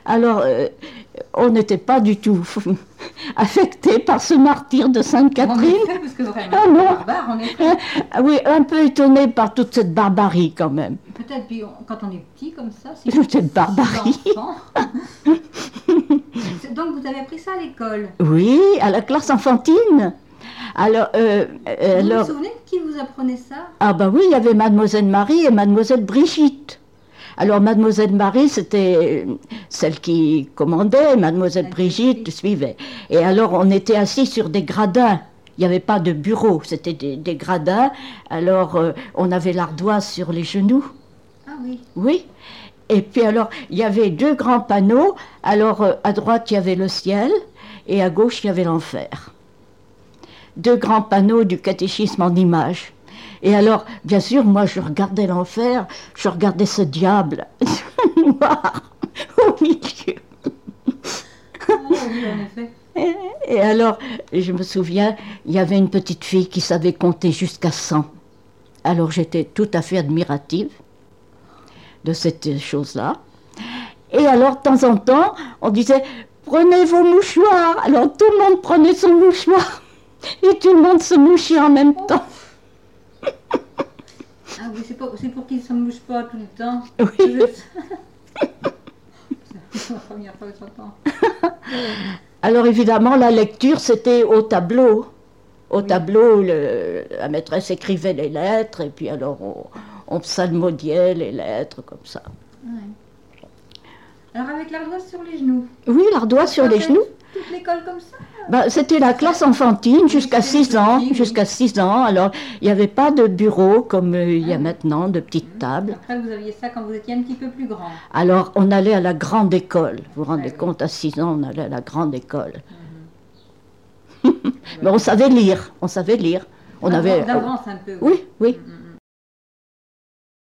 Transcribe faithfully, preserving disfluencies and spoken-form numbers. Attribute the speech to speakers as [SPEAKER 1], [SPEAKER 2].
[SPEAKER 1] Alors, euh, on n'était pas du tout affecté par ce martyre de Sainte-Catherine.
[SPEAKER 2] En effet, parce que vraiment,
[SPEAKER 1] Ah non.
[SPEAKER 2] barbare, en effet.
[SPEAKER 1] Ah oui, un peu étonné par toute cette barbarie quand même.
[SPEAKER 2] Peut-être, puis on- quand on est petit comme ça, c'est
[SPEAKER 1] Cette barbarie.
[SPEAKER 2] Donc vous avez appris ça à l'école.
[SPEAKER 1] Oui, à la classe enfantine. Alors, euh, euh,
[SPEAKER 2] Vous
[SPEAKER 1] alors
[SPEAKER 2] vous souvenez de qui vous apprenait ça?
[SPEAKER 1] ah ben oui, il y avait Mademoiselle Marie et Mademoiselle Brigitte. Alors Mademoiselle Marie, c'était celle qui commandait, Mademoiselle Brigitte suivait. Et alors on était assis sur des gradins. Il n'y avait pas de bureau, c'était des, des gradins. Alors euh, on avait l'ardoise sur les genoux.
[SPEAKER 2] Ah oui.
[SPEAKER 1] Oui. Et puis alors, il y avait deux grands panneaux. Alors euh, à droite, il y avait le ciel et à gauche, il y avait l'enfer. Deux grands panneaux du catéchisme en images. Et alors, bien sûr, moi, je regardais l'enfer, je regardais ce diable noir au milieu.
[SPEAKER 2] Ah oui, en effet.
[SPEAKER 1] Et, et alors, je me souviens, il y avait une petite fille qui savait compter jusqu'à cent. Alors, j'étais tout à fait admirative de cette chose-là. Et alors, de temps en temps, on disait, prenez vos mouchoirs. Alors, tout le monde prenait son mouchoir. Et tout le monde se mouchait en même temps.
[SPEAKER 2] Ah oui, c'est pour, c'est pour qu'ils ne se mouchent pas tout le temps.
[SPEAKER 1] Oui.
[SPEAKER 2] C'est la première fois que j'entends.
[SPEAKER 1] Alors évidemment, la lecture, c'était au tableau. Au
[SPEAKER 2] Oui.
[SPEAKER 1] tableau, le, la maîtresse écrivait les lettres, et puis alors on, on psalmodiait les lettres comme ça.
[SPEAKER 2] Ouais. Alors avec l'ardoise sur les genoux.
[SPEAKER 1] Oui, l'ardoise sur les
[SPEAKER 2] Ça fait
[SPEAKER 1] genoux.
[SPEAKER 2] Toute l'école comme ça?
[SPEAKER 1] Ben, c'était la classe enfantine jusqu'à six ans. Jusqu'à six ans. Alors, il n'y avait pas de bureau comme euh, il y a maintenant, de petites tables.
[SPEAKER 2] Après, vous aviez ça quand vous étiez un petit peu plus grand.
[SPEAKER 1] Alors, on allait à la grande école. Vous vous rendez
[SPEAKER 2] Ouais, oui.
[SPEAKER 1] compte, à six ans, on allait à la grande école. Mais on savait lire. On savait lire. On avait.
[SPEAKER 2] D'avance un peu.
[SPEAKER 1] Oui, oui.
[SPEAKER 2] Mhm.